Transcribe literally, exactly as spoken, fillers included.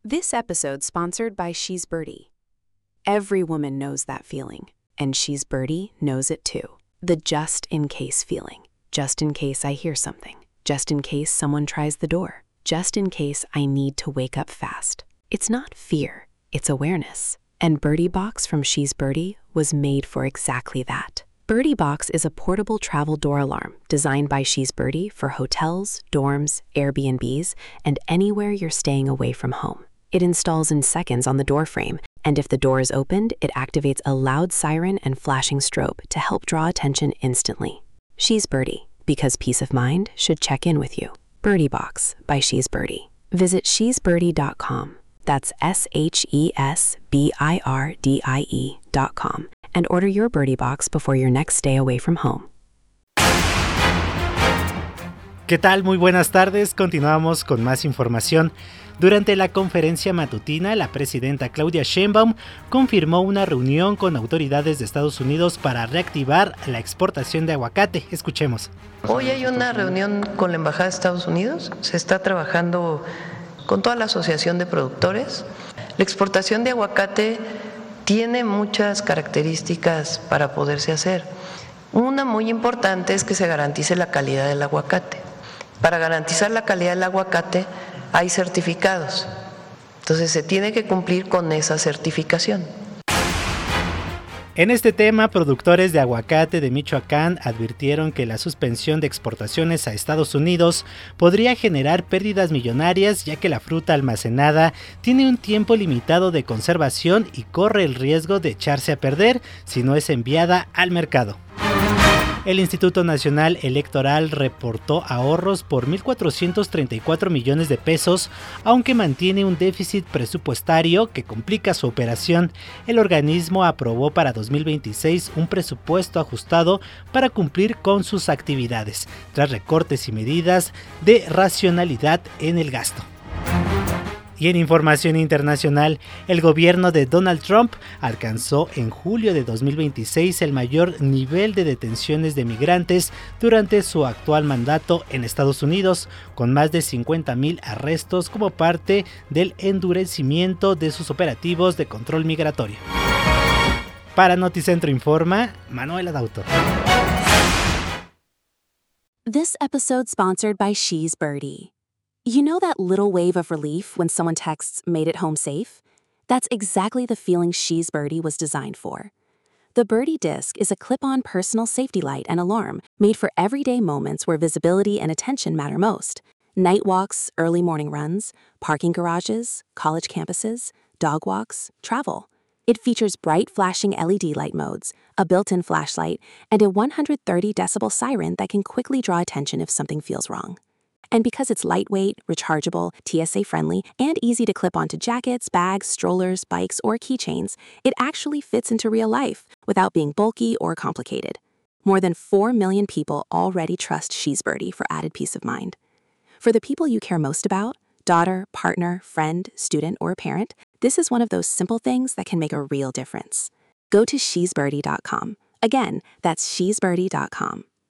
This episode sponsored by She's Birdie. Every woman knows that feeling, and She's Birdie knows it too. The just-in-case feeling. Just in case I hear something. Just in case someone tries the door. Just in case I need to wake up fast. It's not fear, it's awareness. And Birdie Box from She's Birdie was made for exactly that. Birdie Box is a portable travel door alarm designed by She's Birdie for hotels, dorms, Airbnbs, and anywhere you're staying away from home. It installs in seconds on the door frame, and if the door is opened, it activates a loud siren and flashing strobe to help draw attention instantly. She's Birdie, because peace of mind should check in with you. Birdie Box by She's Birdie. Visit she's birdie dot com. That's S H E S B I R D I E dot com. And order your Birdie Box before your next stay away from home. ¿Qué tal? Muy buenas tardes. Continuamos con más información. Durante la conferencia matutina, la presidenta Claudia Sheinbaum confirmó una reunión con autoridades de Estados Unidos para reactivar la exportación de aguacate. Escuchemos. Hoy hay una reunión con la Embajada de Estados Unidos. Se está trabajando con toda la Asociación de Productores. La exportación de aguacate tiene muchas características para poderse hacer. Una muy importante es que se garantice la calidad del aguacate. Para garantizar la calidad del aguacate hay certificados. Entonces se tiene que cumplir con esa certificación. En este tema, productores de aguacate de Michoacán advirtieron que la suspensión de exportaciones a Estados Unidos podría generar pérdidas millonarias, ya que la fruta almacenada tiene un tiempo limitado de conservación y corre el riesgo de echarse a perder si no es enviada al mercado. El Instituto Nacional Electoral reportó ahorros por mil cuatrocientos treinta y cuatro millones de pesos, aunque mantiene un déficit presupuestario que complica su operación. El organismo aprobó para dos mil veintiséis un presupuesto ajustado para cumplir con sus actividades, tras recortes y medidas de racionalidad en el gasto. Y en información internacional, el gobierno de Donald Trump alcanzó en julio de dos mil veintiséis el mayor nivel de detenciones de migrantes durante su actual mandato en Estados Unidos, con más de cincuenta mil arrestos como parte del endurecimiento de sus operativos de control migratorio. Para Noticentro Informa, Manuela Dauto. This episode sponsored by She's Birdie. You know that little wave of relief when someone texts, "Made it home safe"? That's exactly the feeling She's Birdie was designed for. The Birdie Disc is a clip-on personal safety light and alarm made for everyday moments where visibility and attention matter most. Night walks, early morning runs, parking garages, college campuses, dog walks, travel. It features bright flashing L E D light modes, a built-in flashlight, and a one hundred thirty decibel siren that can quickly draw attention if something feels wrong. And because it's lightweight, rechargeable, T S A-friendly, and easy to clip onto jackets, bags, strollers, bikes, or keychains, it actually fits into real life without being bulky or complicated. More than four million people already trust She's Birdie for added peace of mind. For the people you care most about, daughter, partner, friend, student, or parent, this is one of those simple things that can make a real difference. Go to she's birdie dot com. Again, that's she's birdie dot com.